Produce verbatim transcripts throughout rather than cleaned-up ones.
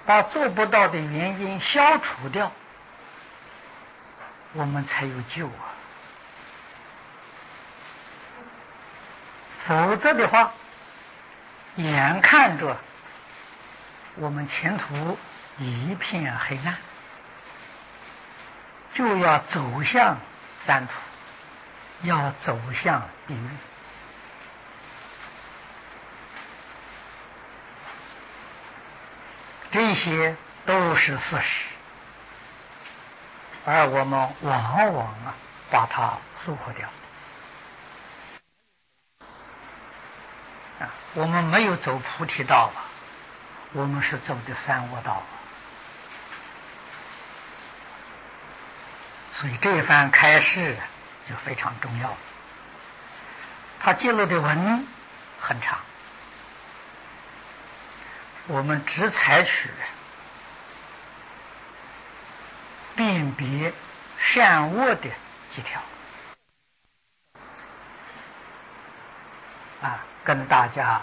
把做不到的原因消除掉，我们才有救啊！否则的话，眼看着我们前途一片黑暗，就要走向三途，要走向地狱。这些都是事实，而我们往往啊把它疏忽掉。啊，我们没有走菩提道啊，我们是走的三恶道啊。所以这一番开示就非常重要。他记录的文很长，我们只采取辨别善恶的几条啊，跟大家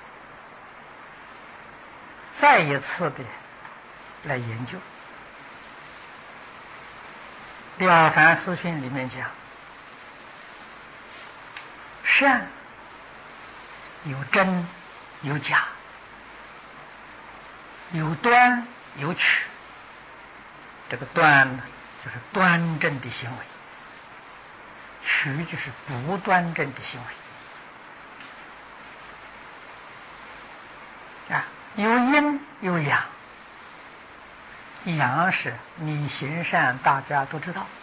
再一次的来研究。《了凡四训》里面讲，善有真有假，有端有曲。这个端呢，就是端正的行为；曲就是不端正的行为。啊，有阴有阳。阳是你行善，大家都知道，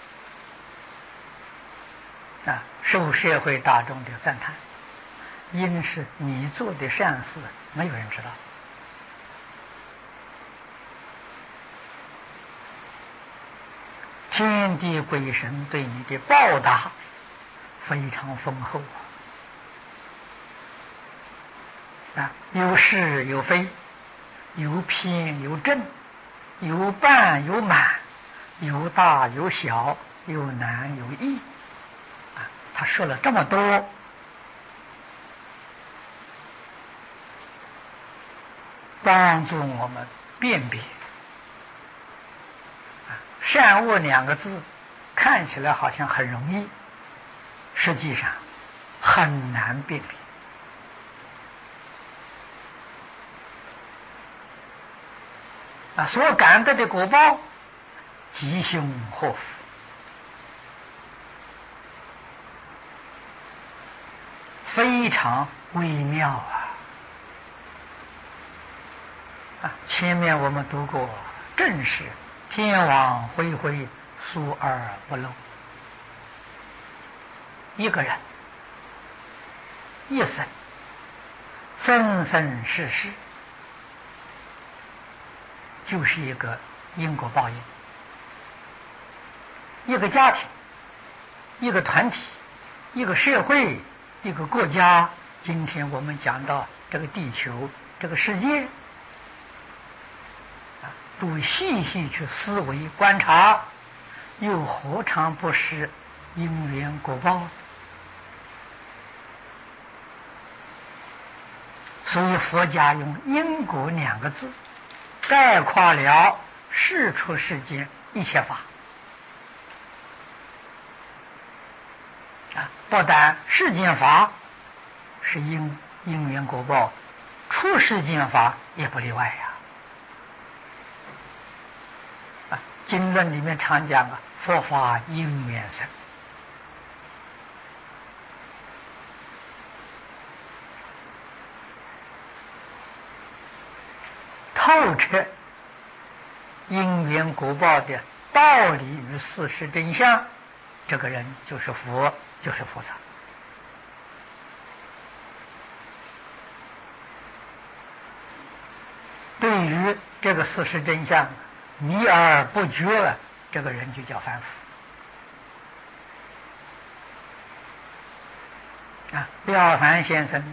啊，受社会大众的赞叹；阴是你做的善事，没有人知道。天地鬼神对你的报答非常丰厚啊！有是有非，有偏有正，有半有满，有大有小，有难有易啊！他说了这么多，帮助我们辨别。善恶两个字看起来好像很容易，实际上很难辨别啊！所感得的果报吉凶祸福，非常微妙啊！啊，前面我们读过，正是天网恢恢，疏而不漏。一个人一生生生世世，就是一个因果报应。一个家庭，一个团体，一个社会，一个国家，今天我们讲到这个地球，这个世界，都细细去思维观察，又何尝不是因缘果报？所以佛家用因果两个字概括了世出世间一切法啊！不但世间法是因因缘果报，出世间法也不例外呀。啊，经论里面常讲啊，佛法因缘生。透彻因缘果报的道理与事实真相，这个人就是佛，就是菩萨。对于这个事实真相迷而不觉，这个人就叫凡夫啊。了凡先生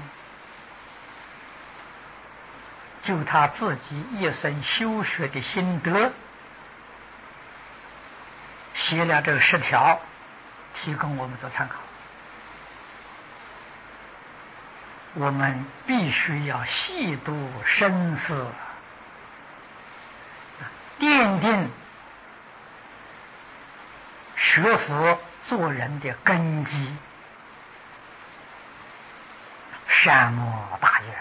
就他自己一生修学的心得，写了这个十条，提供我们做参考。我们必须要细读深思， 奠定学佛做人的根基，善莫大焉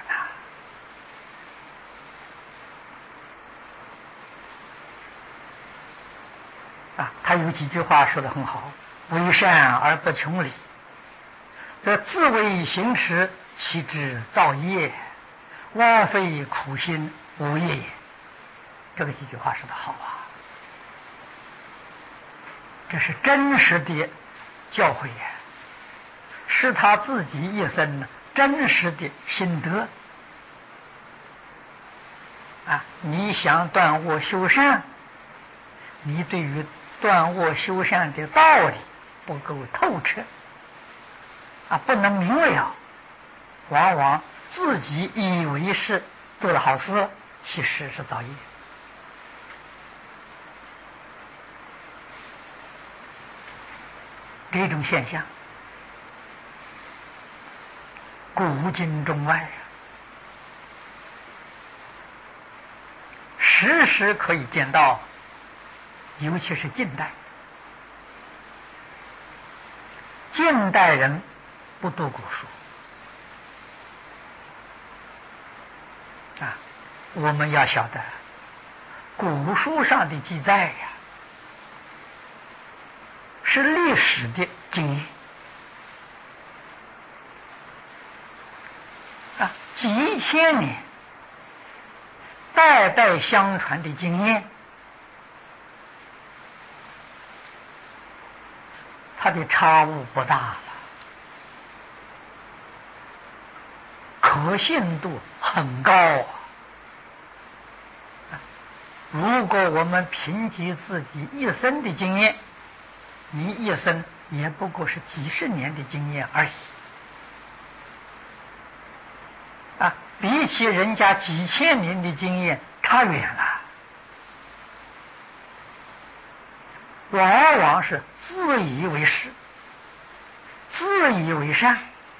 呐！啊，他有几句话说得很好：为善而不穷理，则自为行持，其之造业，枉费苦心，无业也。这个几句话说得好啊！这是真实的教诲呀，是他自己一生真实的心得啊！你想断恶修善，你对于断恶修善的道理不够透彻啊，不能明了，往往自己以为是做了好事，其实是造业。这种现象，古今中外啊，时时可以见到，尤其是近代。近代人不读古书啊，我们要晓得，古书上的记载呀，是历史的经验啊，几千年代代相传的经验，它的差误不大了，可信度很高啊。如果我们凭借自己一生的经验，你一生也不过是几十年的经验而已啊，比起人家几千年的经验差远了，往往是自以为是，自以为善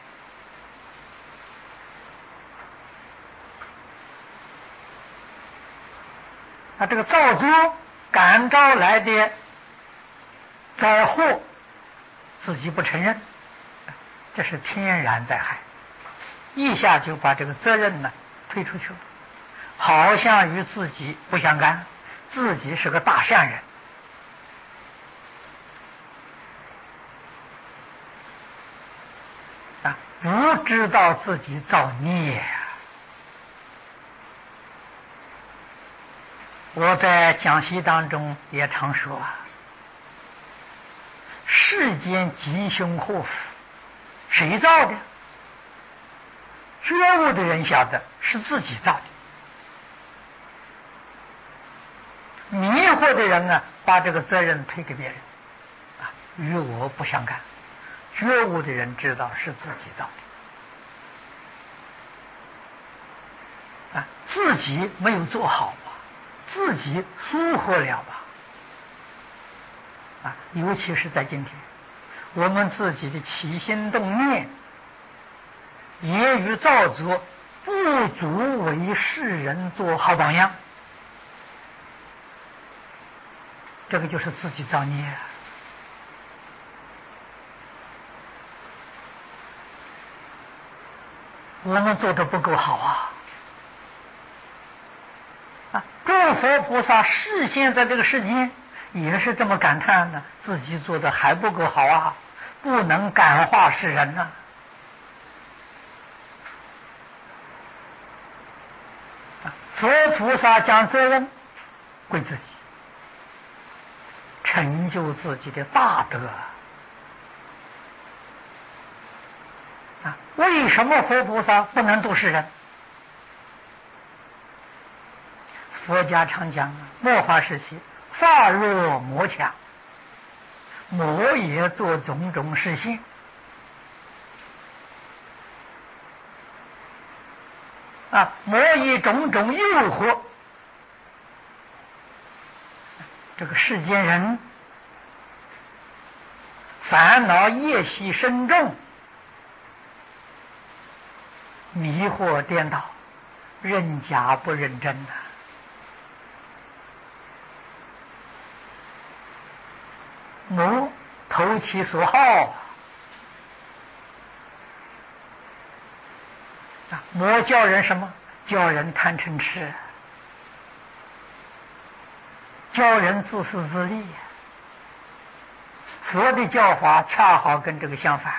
啊，这个造作感召来的灾祸，自己不承认，这是天然灾害，一下就把这个责任呢推出去了，好像与自己不相干，自己是个大善人啊，不知道自己造孽啊。我在讲习当中也常说啊，世间吉凶祸福，谁造的？觉悟的人晓得是自己造的，迷惑的人呢，把这个责任推给别人，啊，与我不相干。觉悟的人知道是自己造的，啊，自己没有做好吧，自己疏忽了吧，啊，尤其是在今天，我们自己的起心动念，言语造作不足为世人做好榜样，这个就是自己造孽啊。我们做的不够好啊！啊，诸佛菩萨示现在这个世间，也是这么感叹呢，自己做的还不够好啊，不能感化世人呐、啊。佛菩萨将责任归自己，成就自己的大德啊！为什么佛菩萨不能度世人？佛家常讲，末法时期，法弱魔强，魔也做种种实现啊，魔以种种诱惑这个世间人，烦恼业习深重，迷惑颠倒，认假不认真呐、 魔投其所好啊！魔教人什么？教人贪嗔痴，教人自私自利。佛的教法恰好跟这个相反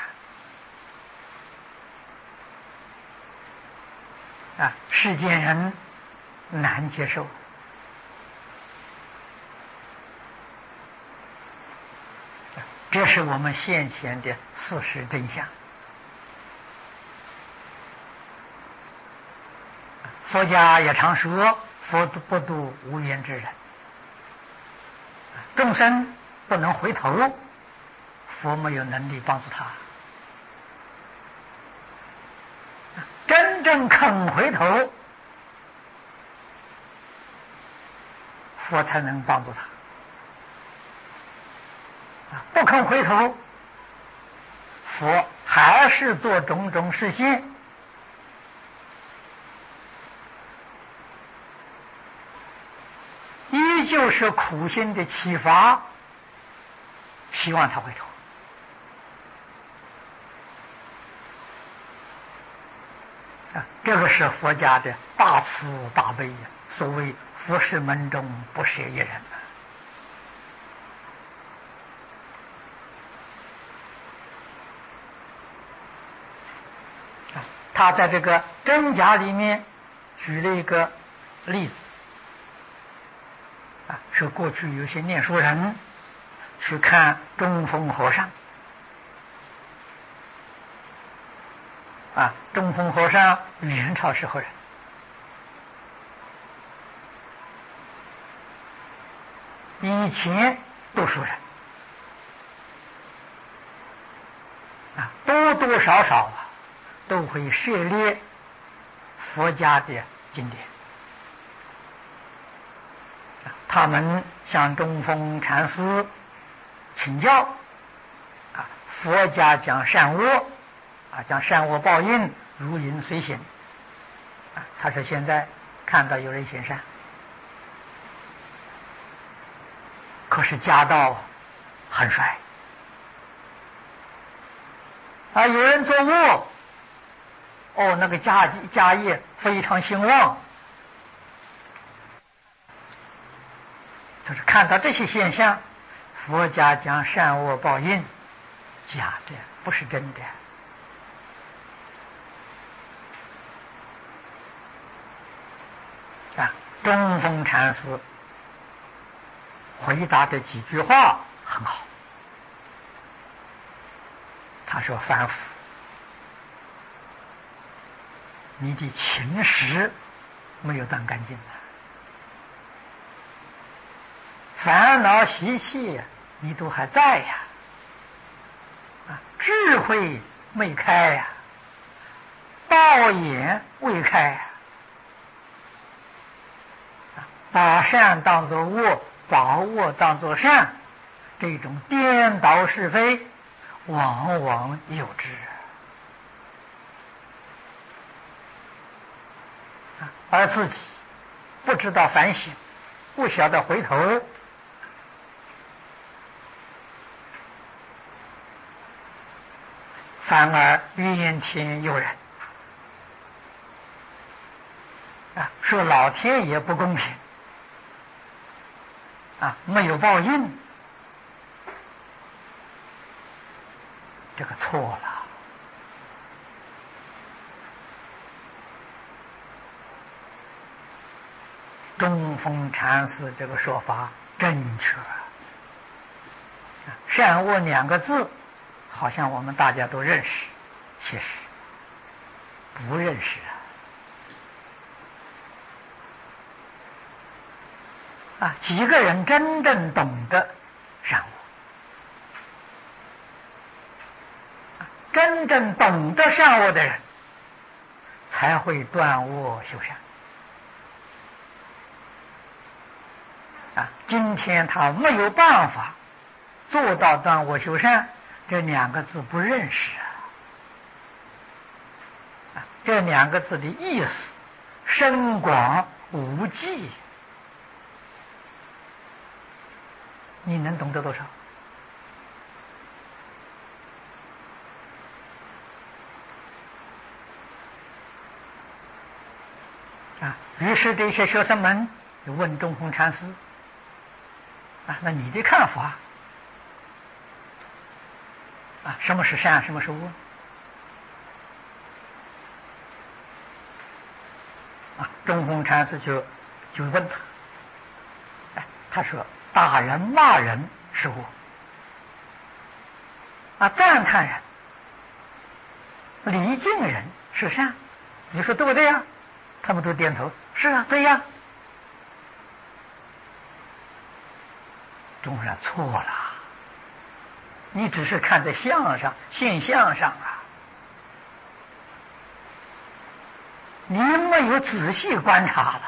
啊！世间人难接受。这是我们现前的事实真相。佛家也常说，佛不度无缘之人，众生不能回头，佛没有能力帮助他。真正肯回头，佛才能帮助他。不肯回头，佛还是做种种示现，依旧是苦心的启发，希望他回头。啊，这个是佛家的大慈大悲呀！所谓佛事门中不舍一人。他在这个真假里面举了一个例子啊，说过去有些念书人去看中峰和尚啊，中峰和尚元朝时候人，以前读书人啊，多多少少啊都会涉猎佛家的经典。他们向中峰禅师请教啊，佛家讲善恶啊，讲善恶报应，如影随形啊。他说现在看到有人行善，可是家道很衰啊，有人做恶。哦，那个家家业非常兴旺。就是看到这些现象，佛家讲善恶报应，假的，不是真的。啊，中峰禅师回答的几句话很好。他说：“凡夫，你的情识没有断干净的，烦恼习气你都还在呀，啊，智慧没开呀，道眼未开呀，啊，把善当作恶，把恶当作善，这种颠倒是非，往往有之。”而自己不知道反省，不晓得回头，反而怨天尤人啊，说老天爷不公平啊，没有报应，这个错了。中峰禅师这个说法正确，善恶两个字好像我们大家都认识，其实不认识啊！啊，几个人真正懂得善恶，真正懂得善恶的人，才会断恶修善。啊，今天他没有办法做到断恶修善，这两个字不认识啊！啊，这两个字的意思深广无际，你能懂得多少？ 啊，于是这些学生们就问中弘禅师啊，那你的看法啊，什么是善，什么是恶？啊，中弘禅师就就问他，哎，他说打人骂人是恶，啊，赞叹人、礼敬人是善，你说对不对呀？他们都点头，是啊，对呀。中然错了，你只是看在相上、现象上啊，你没有仔细观察了。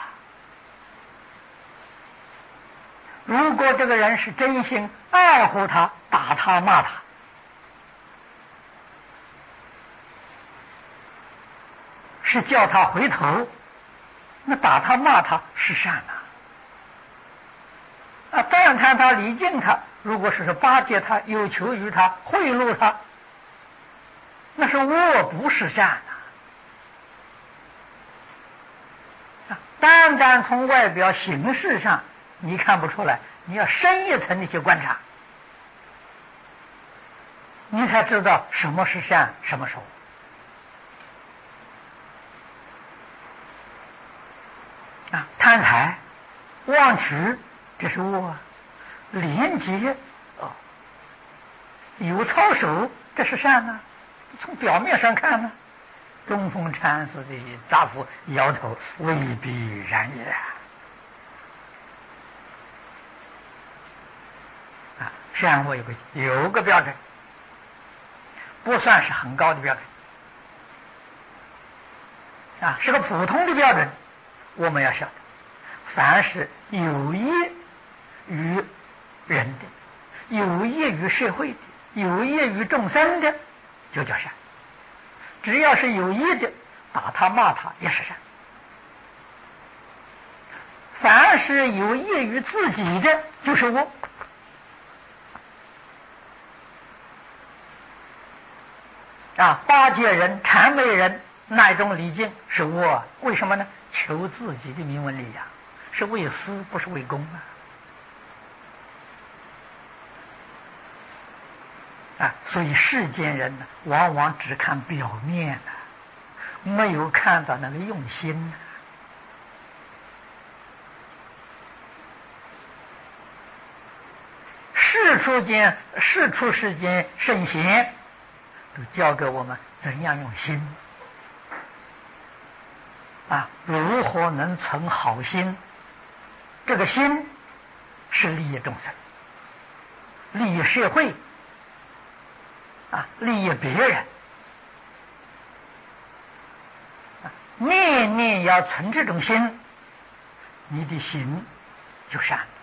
如果这个人是真心爱护他，打他骂他，是叫他回头，那打他骂他是善啊。啊，赞叹他、礼敬他，如果是巴结他、有求于他、贿赂他，那是恶，不是善啊！啊，单单从外表形式上你看不出来，你要深一层的去观察，你才知道什么是善，什么是恶。啊，贪财、妄取，这是恶；廉洁，哦，有操守，这是善呢、啊。从表面上看呢，中弘禅师的答复摇头，未必然也。啊，善恶有个有个标准，不算是很高的标准，啊，是个普通的标准。我们要晓得，凡是有益于人的、有益于社会的、有益于众生的，就叫善。只要是有益的，打他骂他也是善。凡是有益于自己的，就是恶。啊，巴结人、谄媚人，那一种礼敬是恶。为什么呢？求自己的名闻利养，是为私，不是为公啊！啊，所以世间人呢，往往只看表面啊，没有看到那个用心啊。世出间，世出世间圣贤都教给我们怎样用心啊，如何能存好心？这个心是利益众生、利益社会啊，利益别人啊，念念要存这种心，你的心就善了。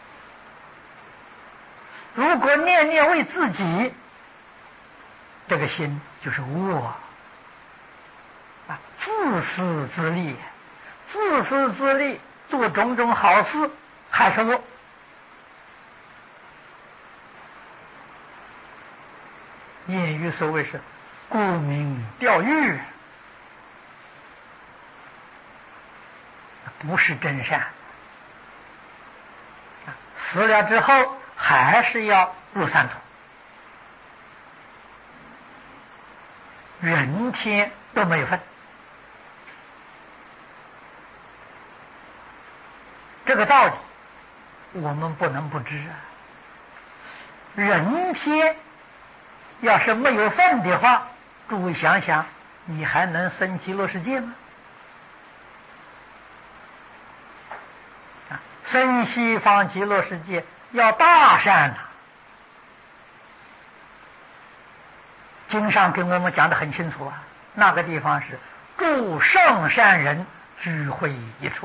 如果念念为自己，这个心就是恶啊，自私自利，自私自利，做种种好事还是恶。谚语所谓是沽名钓誉，不是真善。死了之后还是要入三途，人天都没有分。这个道理我们不能不知啊。人天要是没有分的话，诸位想想，你还能生极乐世界吗？啊，生西方极乐世界要大善呐、啊。经上跟我们讲得很清楚啊，那个地方是诸圣善人聚会一处。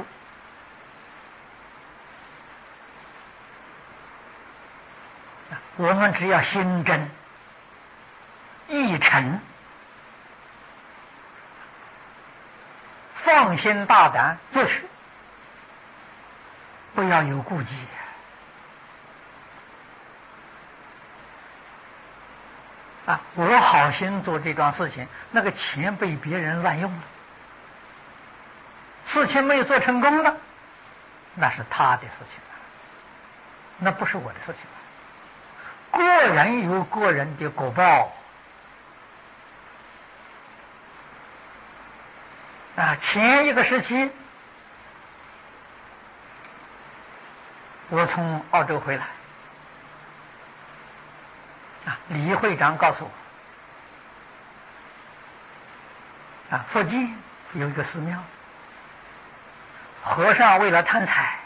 我们只要心真意诚，放心大胆做事，不要有顾忌。啊，我好心做这桩事情，那个钱被别人乱用了， 事情没有做成功了，那是他的事情了，那不是我的事情了。个人有个人的果报啊。前一个时期，我从澳洲回来啊，李会长告诉我啊，附近有一个寺庙，和尚为了贪财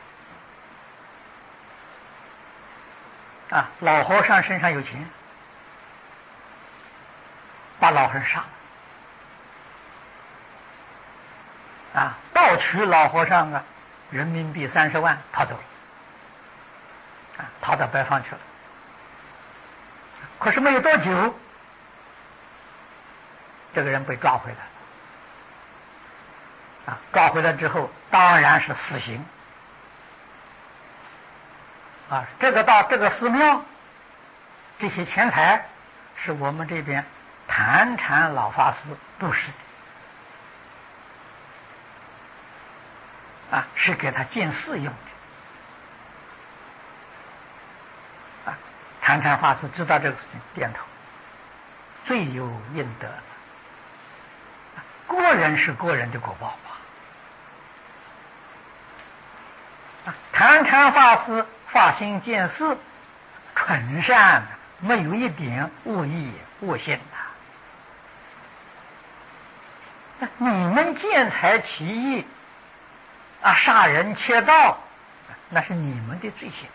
啊，老和尚身上有钱，把老和尚杀了啊，盗取老和尚啊人民币三十万，逃走了啊，逃到北方去了。可是没有多久，这个人被抓回来了啊，抓回来之后当然是死刑啊。这个到这个寺庙，这些钱财是我们这边坛禅老法师布施的啊，是给他建寺用的啊。坛禅法师知道这个事情，点头，罪有应得。个人是个人的果报吧。坛禅法师发心建寺，纯善，没有一点恶意恶心的。你们见财起意啊，杀人窃盗，那是你们的罪行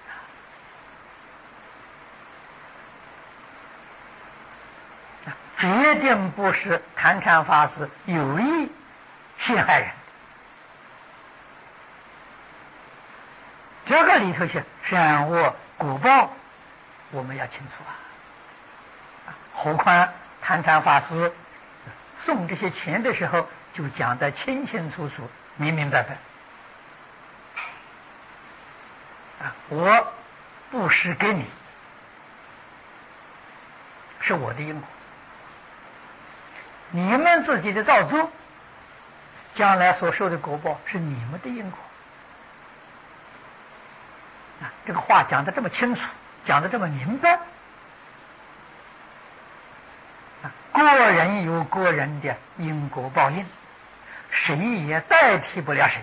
啊，决定不是坛禅法师有意陷害人。这个里头是善恶果报，我们要清楚啊。何况坛禅法师送这些钱的时候，就讲得清清楚楚、明明白白。啊，我布施给你，是我的因果。你们自己的造作，将来所受的果报是你们的因果。啊，这个话讲得这么清楚，讲得这么明白。啊，个人有个人的因果报应，谁也代替不了谁。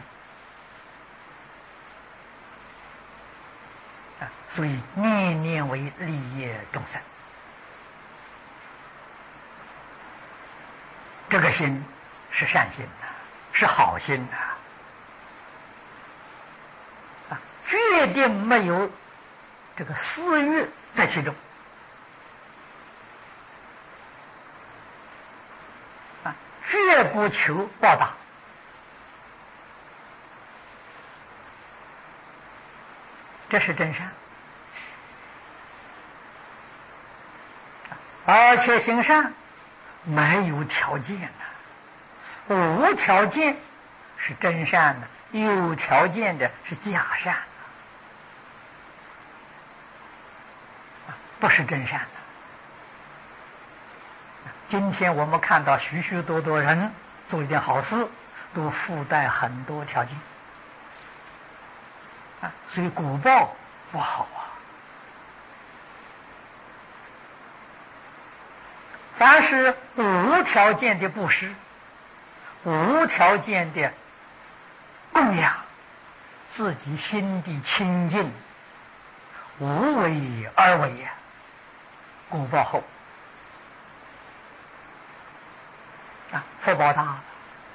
啊，所以念念为利益众生。这个心是善心的，是好心的啊，决定没有这个私欲在其中啊，绝不求报答。这是真善，而且行善没有条件的，无条件是真善的，有条件的是假善的，不是真善的。今天我们看到许许多多人做一件好事，都附带很多条件啊，所以果报不好啊。凡是无条件的布施，无条件的供养，自己心地清净，无为而为呀，果报厚啊，福报大了。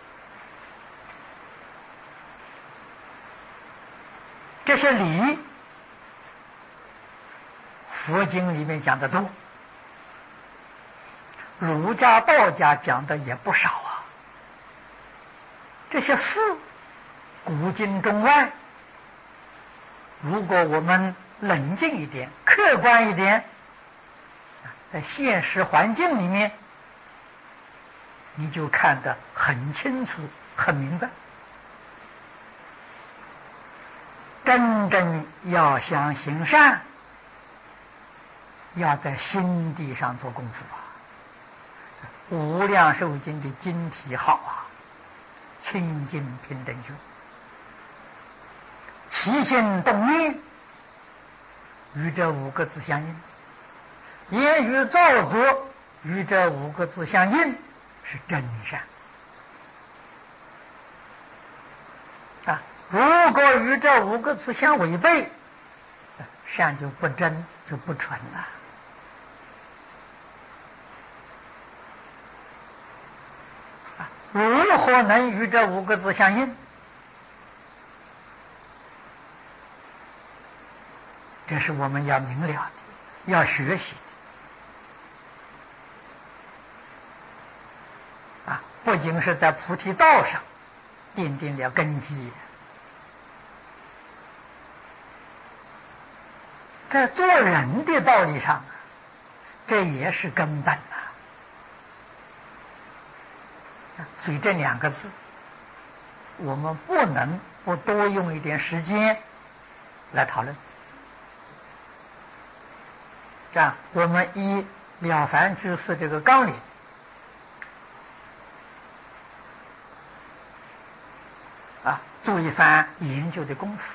这些理，佛经里面讲的多，儒家道家讲的也不少啊。这些事，古今中外，如果我们冷静一点，客观一点，在现实环境里面，你就看得很清楚很明白。真正要想行善，要在心地上做功夫啊。无量寿经的经题好啊， 清净平等觉，起心动念与这五个字相应，言语造作与这五个字相应，是真善啊。如果与这五个字相违背，善就不真，就不纯了。啊，如何能与这五个字相应？这是我们要明了的，要学习的。啊，不仅是在菩提道上奠定了根基，在做人的道理上，这也是根本啊。所以这两个字，我们不能不多用一点时间来讨论。这样，我们以《了凡居士》这个纲领啊，做一番研究的功夫，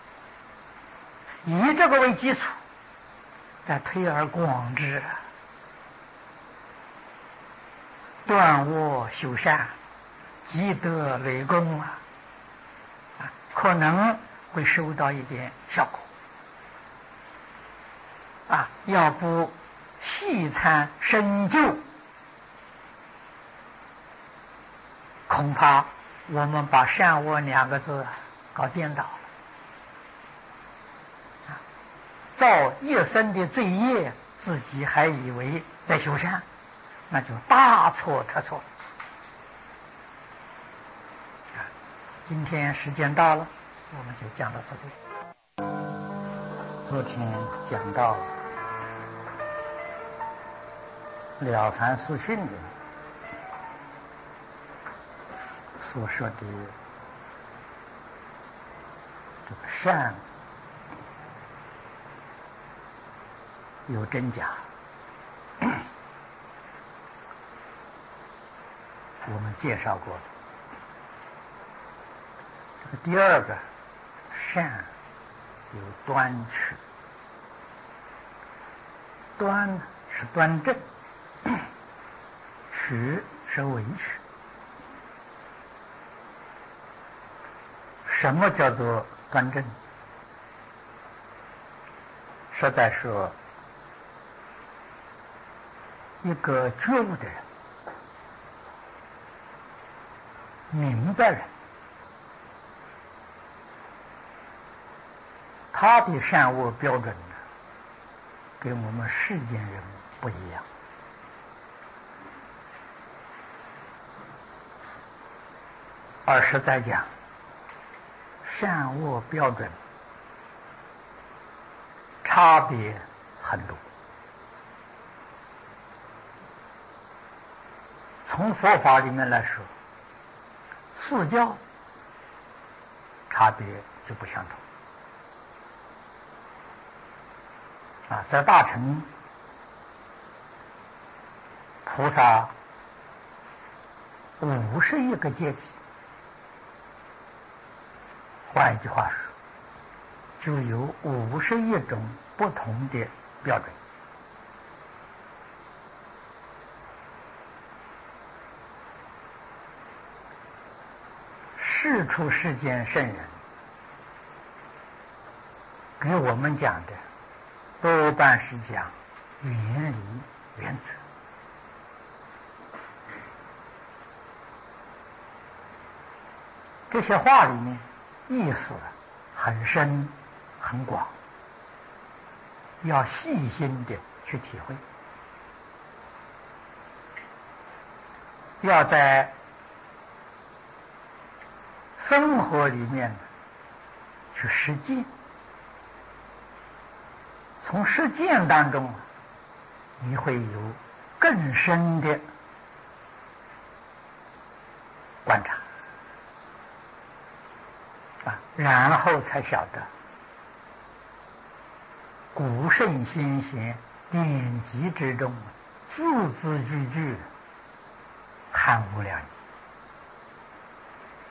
以这个为基础，再推而广之，断恶修善，积德累功啊，啊，可能会收到一点效果。啊，要不细参深究，恐怕我们把善恶两个字搞颠倒了，啊，造一生的罪业，自己还以为在修善，那就大错特错了。啊，今天时间到了，我们就讲到这里。昨天讲到了凡四训里所说的这个善有真假，我们介绍过了。这个第二个善有端曲，端是端正，曲是委曲。什么叫做端正？实在说，一个觉悟的人、明白人，他的善恶标准呢，跟我们世间人不一样。而实在讲，善恶标准差别很多。从佛法里面来说，四教差别就不相同。啊，在大乘，菩萨五十一个阶级，换一句话说，就有五十一种不同的标准。世出世间圣人给我们讲的多半是讲原理原则，这些话里面意思很深很广，要细心的去体会，要在生活里面去实践，从实践当中你会有更深的观察啊，然后才晓得古圣先贤典籍之中字字句句含无量义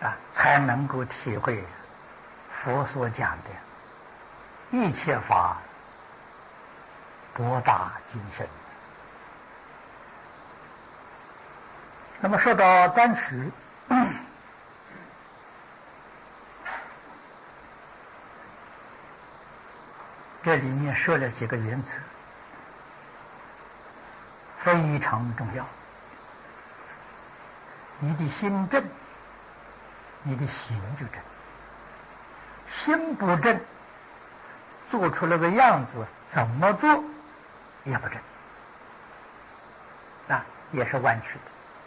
啊，才能够体会佛所讲的一切法博大精深。那么说到单曲，这里面说了几个原则，非常重要。你的心正，你的行就正；心不正，做出来的样子怎么做也不正，啊，也是弯曲的。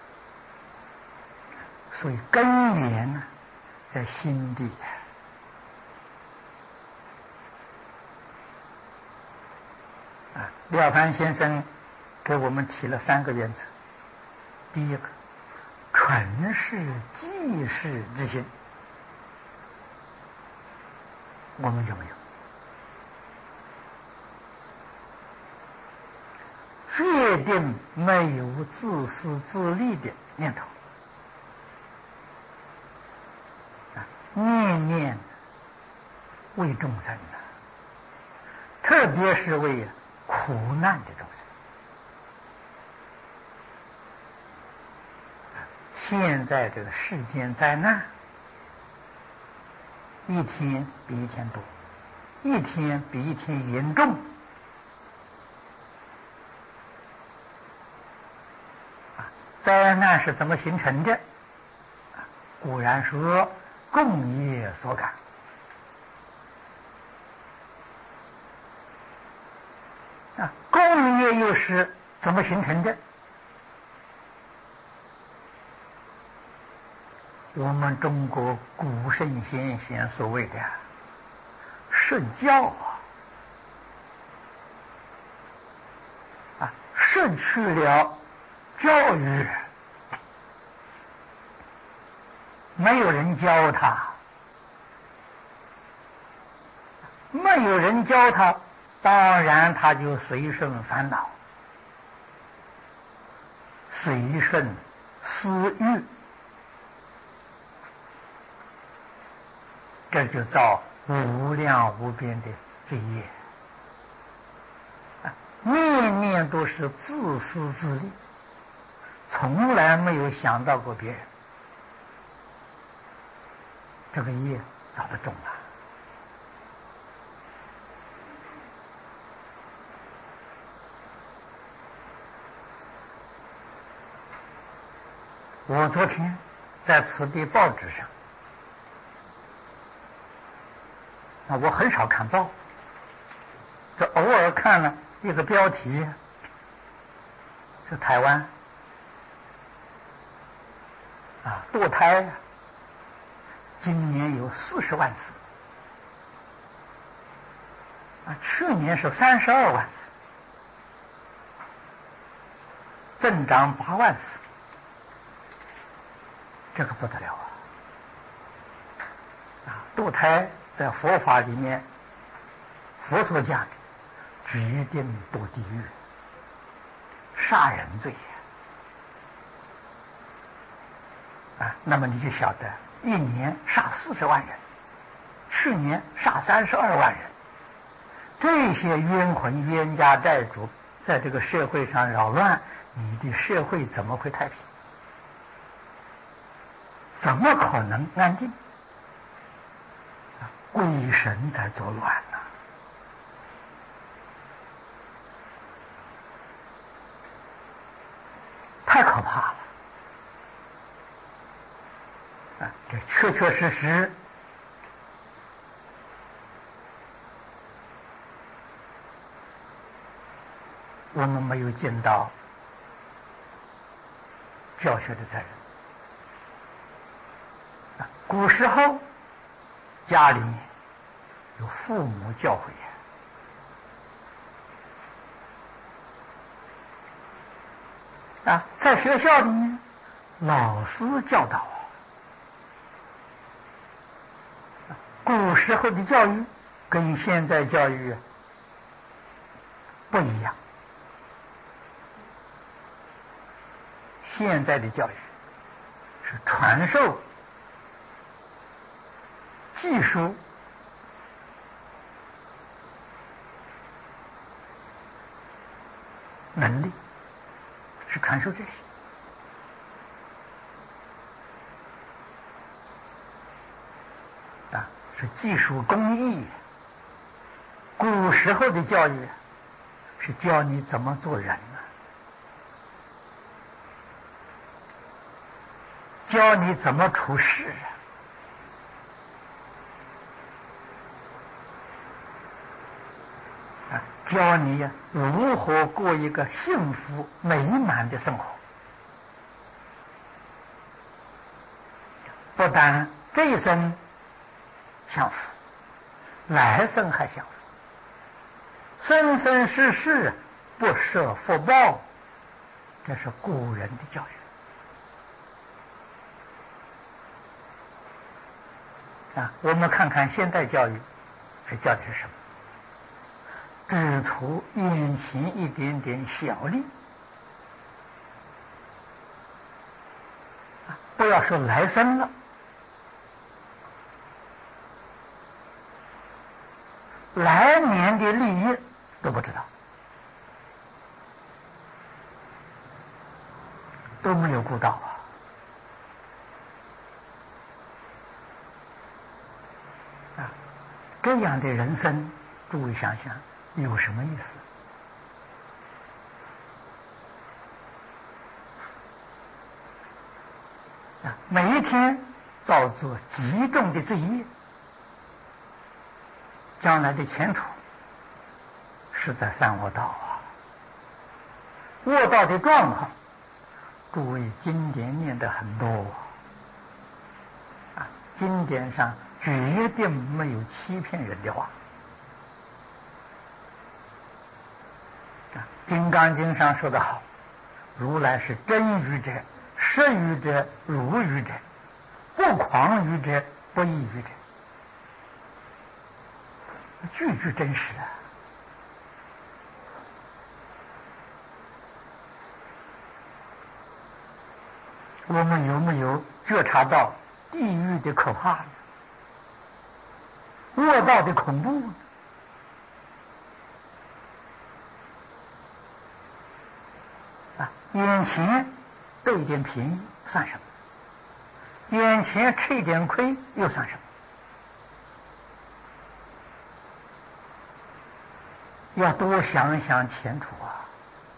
所以根源呢，在心地。啊，廖凡先生给我们提了三个原则。第一个，纯是即是之心，我们有没有？决定没有自私自利的念头，啊，念念为众生啊，特别是为苦难的众生。现在这个世间灾难，一天比一天多，一天比一天严重。灾难是怎么形成的？固然说共业所感，啊，共业又是怎么形成的？我们中国古圣先贤所谓的圣教啊，啊，失去了教育，没有人教他，没有人教他，当然他就随顺烦恼，随顺私欲，这就造无量无边的罪业，啊，念念都是自私自利，从来没有想到过别人，这个业造得重啊！我昨天在此地报纸上，啊，我很少看报，这偶尔看了一个标题，是台湾啊，堕胎今年有四十万次，啊，去年是三十二万次，增长八万次，这个不得了啊！啊，堕胎在佛法里面，佛所讲的决定堕地狱，杀人罪啊！那么你就晓得，一年杀四十万人，去年杀三十二万人，这些冤魂冤家债主在这个社会上扰乱，你的社会怎么会太平？怎么可能安定？鬼神在作乱呐！太可怕了！啊，这确确实实，我们没有尽到教学的责任。啊，古时候家里面有父母教诲啊，在学校里面老师教导啊。古时候的教育跟现在教育不一样，现在的教育是传授技术能力是传授这些。啊，是技术工艺。古时候的教育是教你怎么做人啊，教你怎么处事啊，教你呀如何过一个幸福美满的生活。不但这一生享福，来生还享福，生生世世不设福报，这是古人的教育啊。我们看看现代教育是教的是什么？只图眼前一点点小利啊，不要说来生了，来年的利益都不知道，都没有顾到啊。啊，这样的人生，诸位想想有什么意思？啊，每一天造作极重的罪业，将来的前途是在三恶道啊。恶道的状况，诸位经典念得很多啊，经典上绝对没有欺骗人的话啊。《金刚经》上说得好，如来是真语者，实语者，如语者，不诳语者，不异语者，句句真实啊。我们有没有觉察到地狱的可怕呢？恶道的恐怖呢？啊，眼前得一点便宜算什么？眼前吃一点亏又算什么？要多想想前途啊！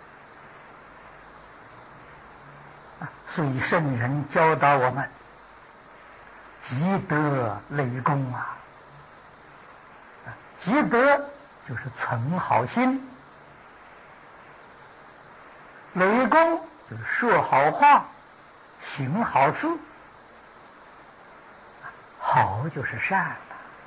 啊，所以圣人教导我们，积德累功啊！啊，积德就是存好心，累功就是说好话，行好事。好就是善了，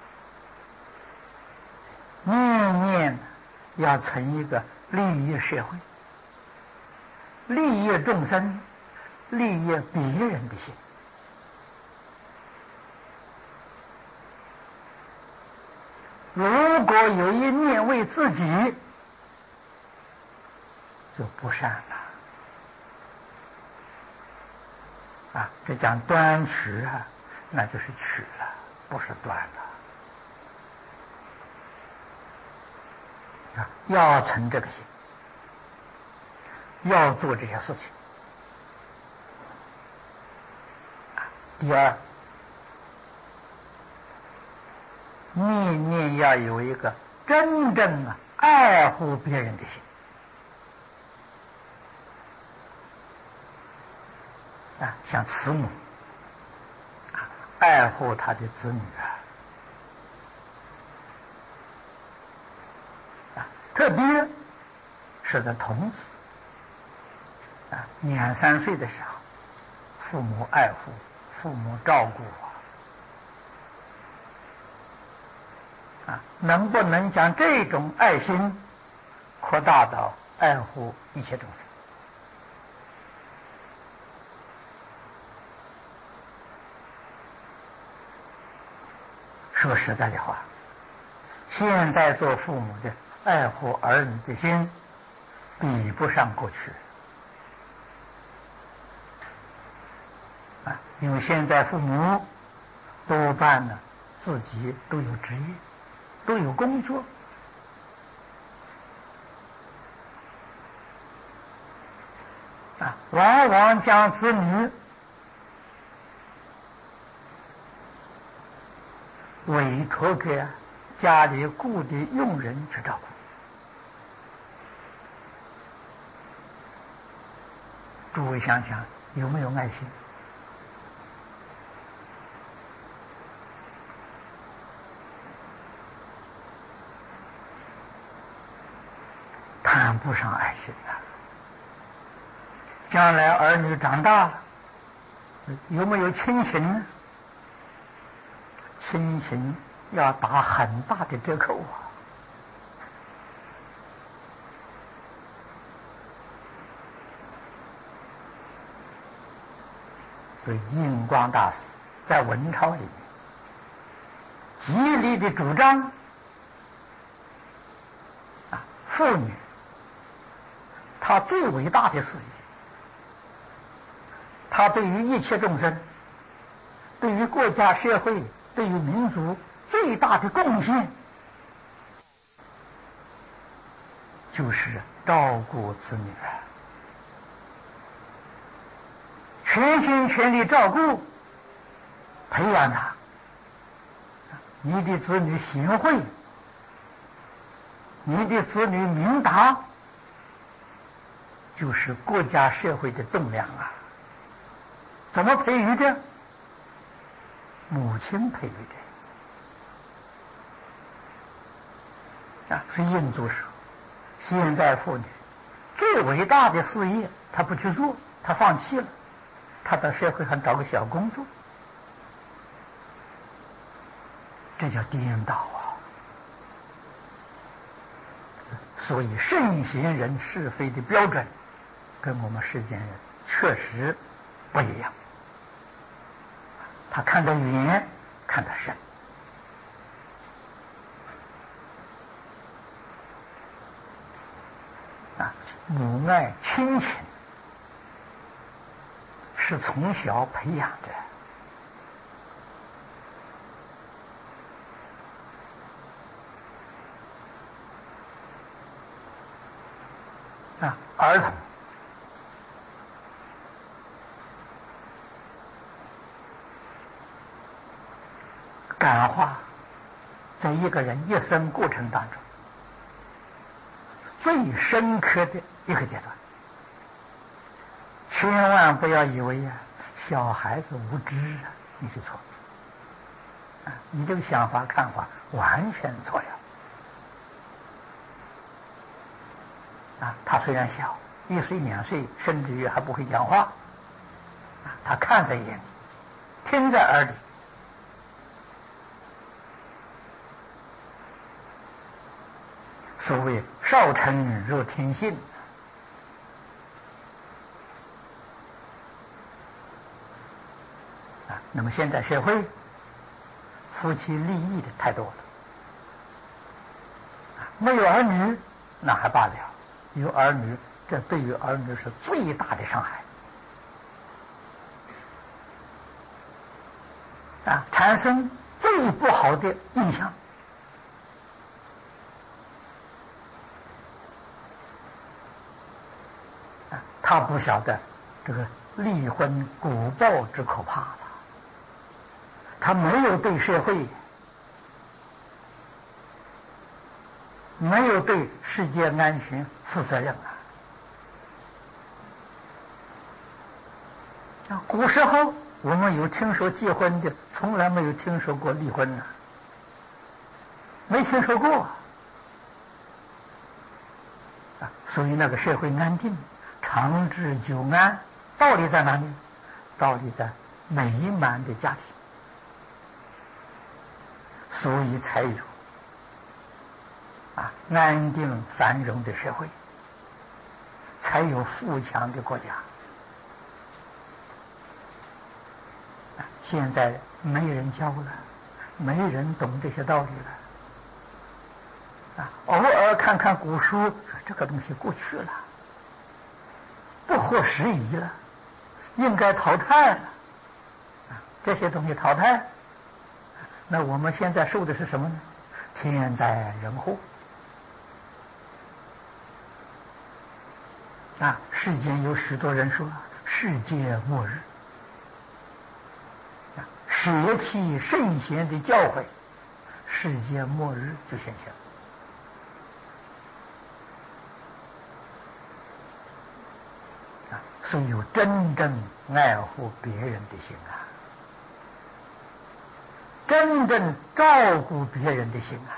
念念要存一个利益社会、利益众生、利益别人的心。如果有一念为自己，就不善了啊！这讲端取啊，那就是取了，不是端了啊！要存这个心，要做这些事情啊。第二，念念要有一个真正啊爱护别人的心啊，像慈母啊，爱护他的子女啊，啊，特别是在童子啊两三岁的时候，父母爱护，父母照顾啊，啊，能不能将这种爱心扩大到爱护一切众生？说实在的话，现在做父母的爱护儿女的心，比不上过去啊！因为现在父母多半呢自己都有职业，都有工作。啊，往往将子女委托给家里雇的佣人去照顾。诸位想想，有没有爱心？谈不上爱心啊！将来儿女长大了，有没有亲情呢？亲情要打很大的折扣啊！所以印光大师在文钞里面极力的主张啊，妇女她最伟大的事业，她对于一切众生，对于国家社会，对于民族最大的贡献，就是照顾子女，全心全力照顾，培养他。你的子女贤惠，你的子女明达，就是国家社会的栋梁啊！怎么培育的？母亲培育的啊！所以印度说，现在妇女最伟大的事业，她不去做，她放弃了，她到社会上找个小工作，这叫颠倒啊！所以圣贤人是非的标准，跟我们世间人确实不一样。他看得远，看得深。啊，母爱亲情是从小培养的。啊，儿童感化，在一个人一生过程当中最深刻的一个阶段。千万不要以为啊，小孩子无知啊，你就错啊，你这个想法看法完全错了。啊，他虽然小，一岁两岁，甚至于还不会讲话，啊，他看在眼里，听在耳里。所谓少成若听信，啊，那么现在社会夫妻离异的太多了，啊，没有儿女那还罢了，有儿女，这对于儿女是最大的伤害，啊，产生最不好的印象。他不晓得这个离婚果报之可怕了，他没有对社会，没有对世界安全负责任啊！啊，古时候我们有听说结婚的，从来没有听说过离婚呢，没听说过啊！所以那个社会安定。长治久安，道理在哪里？道理在美满的家庭，所以才有啊安定繁荣的社会，才有富强的国家。啊，现在没人教了，没人懂这些道理了。啊，偶尔看看古书，这个东西过去了。不合时宜了，应该淘汰了。啊，这些东西淘汰， 那我们现在受的是什么呢？天灾人祸啊！世间有许多人说世界末日啊，舍弃圣贤的教诲，世界末日就显现了。所以有真正爱护别人的心啊，真正照顾别人的心啊。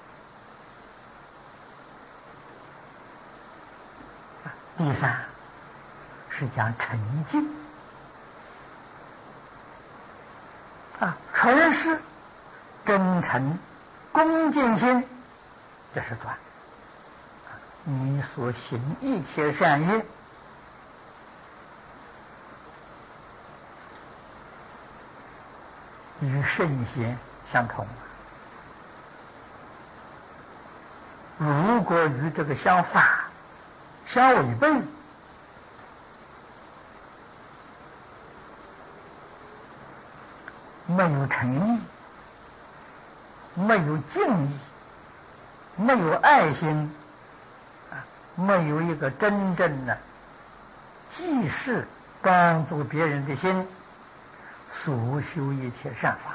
第三是讲诚敬啊，纯是真诚恭敬心，这是断。你所行一切善业，与圣贤相同。如果与这个相反、相违背，没有诚意，没有敬意，没有爱心，啊，没有一个真正的济世帮助别人的心，所修一切善法